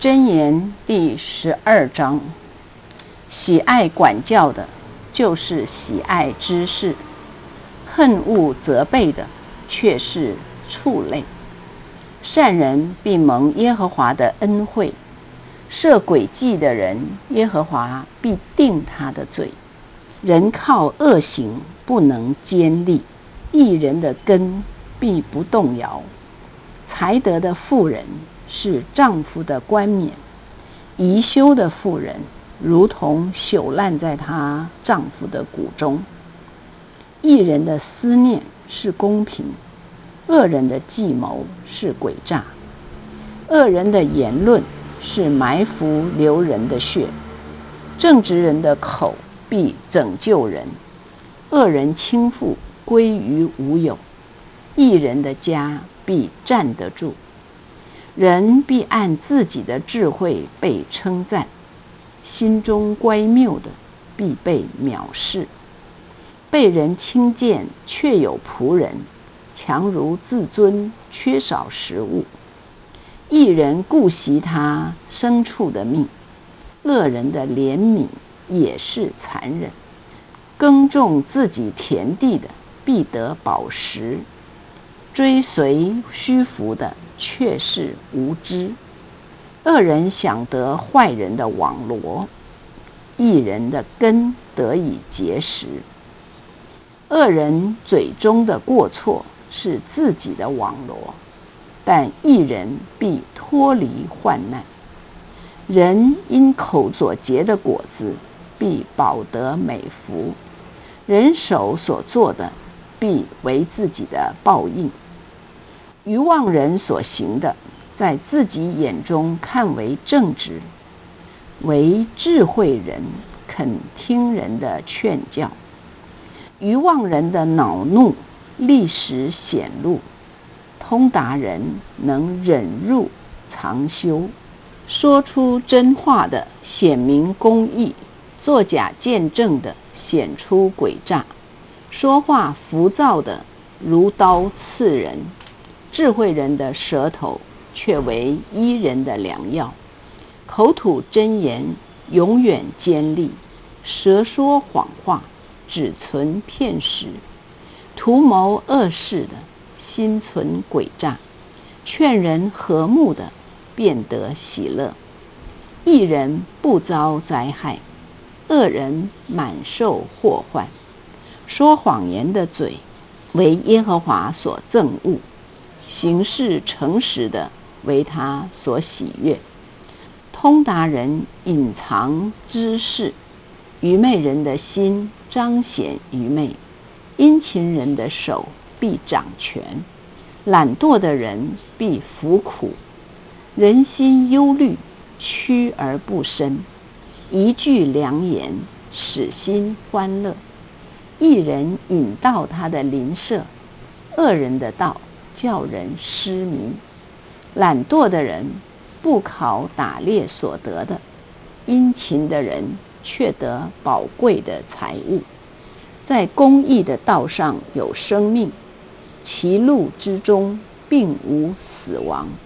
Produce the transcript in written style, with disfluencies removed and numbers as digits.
箴言第12章，喜爱管教的，就是喜爱知识；恨恶责备的，却是畜类。善人必蒙耶和华的恩惠，设诡计的人，耶和华必定他的罪。人靠恶行不能坚立，义人的根必不动摇。才德的妇人是丈夫的冠冕，贻羞的妇人如同朽烂在她丈夫的骨中。义人的思念是公平，恶人的计谋是诡诈。恶人的言论是埋伏流人的血，正直人的口必拯救人。恶人倾覆归于无有，义人的家必站得住。人必按自己的智慧被称赞，心中乖谬的必被藐视。被人轻贱却有仆人，强如自尊缺少食物。义人顾惜他牲畜的命，恶人的怜悯也是残忍。耕种自己田地的必得饱食，追随虚浮的却是无知。恶人想得坏人的网罗，义人的根得以结实。恶人嘴中的过错是自己的网罗，但义人必脱离患难。人因口所结的果子必饱得美福，人手所做的必为自己的报应。愚妄人所行的，在自己眼中看为正直，为智慧人肯听人的劝教。愚妄人的恼怒立时显露，通达人能忍辱长修。说出真话的显明公义，作假见证的显出诡诈。说话浮躁的如刀刺人，智慧人的舌头却为医人的良药。口吐真言永远坚立，舌说谎话只存骗时。图谋恶事的心存诡诈，劝人和睦的便得喜乐。义人不遭灾害，恶人满受祸患。说谎言的嘴为耶和华所憎恶，行事诚实的为他所喜悦。通达人隐藏知识，愚昧人的心彰显愚昧。殷勤人的手必掌权，懒惰的人必服苦。人心忧虑，屈而不伸，一句良言使心欢乐。义人引导他的邻舍，恶人的道叫人失迷。懒惰的人不考打猎所得的，殷勤的人却得宝贵的财物。在公义的道上有生命，其路之中并无死亡。